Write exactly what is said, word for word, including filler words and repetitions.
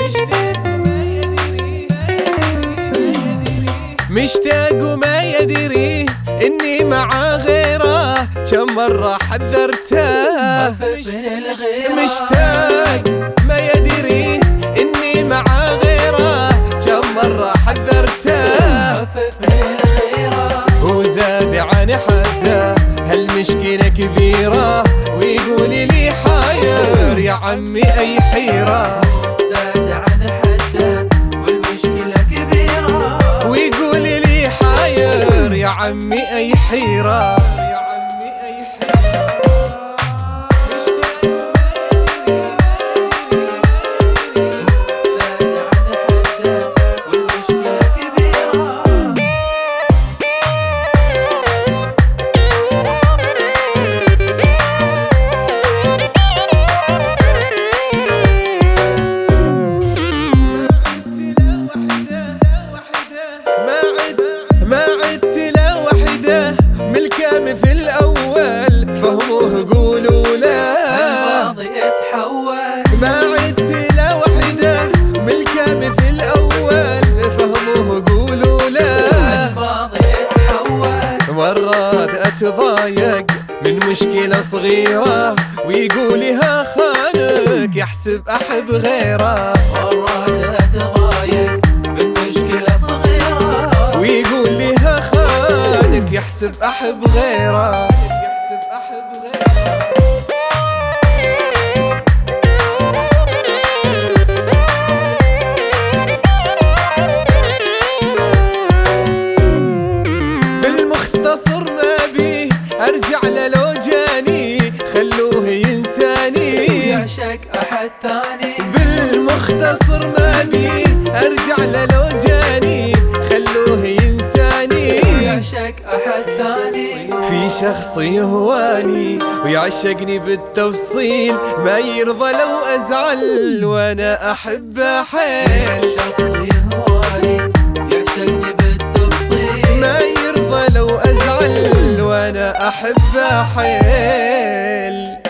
مشتاق وما يدري اني مع غيره كم مرة حذرته. مشتاق ما يدري اني مع غيره كم مرة حذرته. وزاد عن حده هالمشكلة كبيرة ويقول لي حاير يا عمي اي حيرة. زاد عن حده والمشكلة كبيرة ويقول لي حاير يا عمي اي حيرة. ما عدت لا وحده ملكه مثل أول فهموه قولوا لا. الماضي اتحول ما عدت لا وحده ملكه مثل أول فهموه قولوا لا. الماضي اتحول مرات أتضايق من مشكلة صغيرة ويقول ها خانك يحسب أحب غيره. مرات أتضايق من مشكلة صغيرة ويقول لي ها خانك يحسب أحب غيره. يحسب أحب غيره. بالمختصر ما بيه أرجع له لو جاني خلوه ينساني يعشق أحد ثاني. بالمختصر ما بيه أرجع له لو جاني خلوه ينساني. يعشق أحد ثاني. في شخص يهواني ويعشقني بالتفصيل ما يرضى لو أزعل وأنا أحبه حيل. شخص يهواني يعشقني بالتفصيل ما يرضى لو أزعل وأنا أحبه حيل.